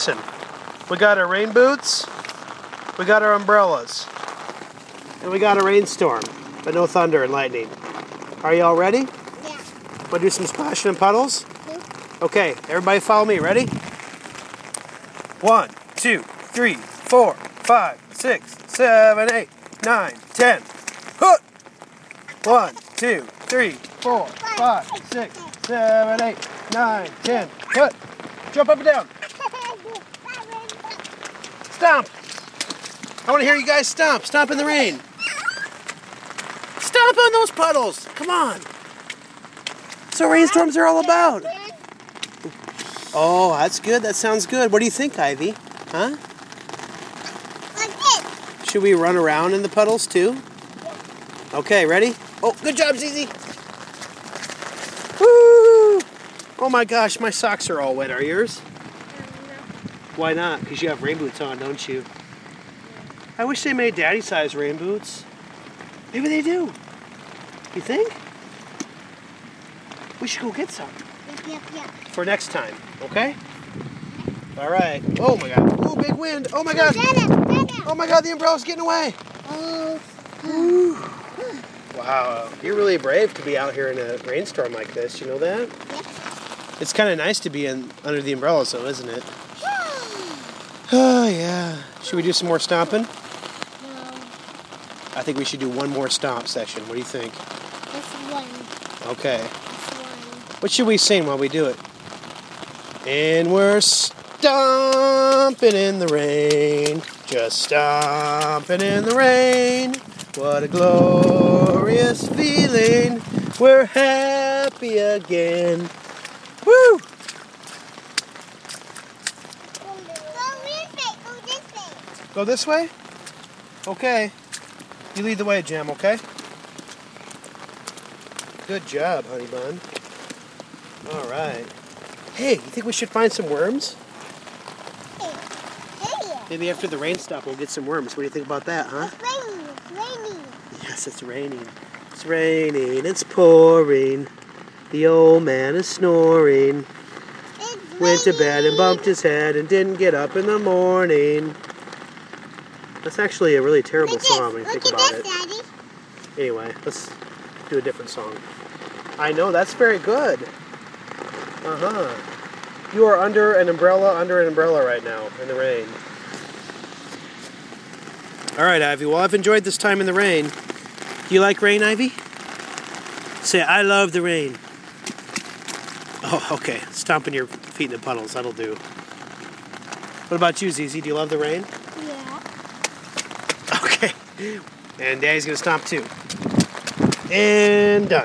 Listen, we got our rain boots, we got our umbrellas, and we got a rainstorm, but no thunder and lightning. Are you all ready? Yeah. Want to do some splashing and puddles? Mm-hmm. Okay, everybody follow me. Ready? 1, 2, 3, 4, 5, 6, 7, 8, 9, 10. Hook! 1, 2, 3, 4, 5, 6, 7, 8, 9, 10. Hook! Jump up and down. Stomp! I want to hear you guys stomp. Stomp in the rain. Stomp on those puddles. Come on. That's what rainstorms are all about. Oh, that's good. That sounds good. What do you think, Ivy? Huh? Should we run around in the puddles too? Okay, ready? Oh, good job, Zizi. Woo! Oh my gosh, my socks are all wet. Are yours? Why not? Because you have rain boots on, don't you? I wish they made daddy-size rain boots. Maybe they do. You think? We should go get some. Yep. For next time, okay? All right. Oh my God. Oh, big wind. Oh my God. Oh my God, the umbrella's getting away. Ooh. Wow, you're really brave to be out here in a rainstorm like this. You know that? Yep. It's kind of nice to be under the umbrellas, though, isn't it? Oh, yeah. Should we do some more stomping? No. I think we should do one more stomp session. What do you think? Just one. Okay. Just one. What should we sing while we do it? And we're stomping in the rain, just stomping in the rain. What a glorious feeling. We're happy again. Woo! Go this way? Okay. You lead the way, Jam, okay? Good job, honey bun. All right. Hey, you think we should find some worms? Hey. Maybe after the rain stop, we'll get some worms. What do you think about that, huh? It's raining. Yes, it's raining. It's raining. It's pouring. The old man is snoring. Went to bed and bumped his head and didn't get up in the morning. That's actually a really terrible song when you think about it. Daddy. Anyway, let's do a different song. I know, that's very good. Uh-huh. You are under an umbrella right now in the rain. All right, Ivy. Well, I've enjoyed this time in the rain. Do you like rain, Ivy? Say, I love the rain. Oh, okay. Stomping your feet in the puddles. That'll do. What about you, Zizi? Do you love the rain? Yeah. Okay. And Daddy's going to stomp too. And done.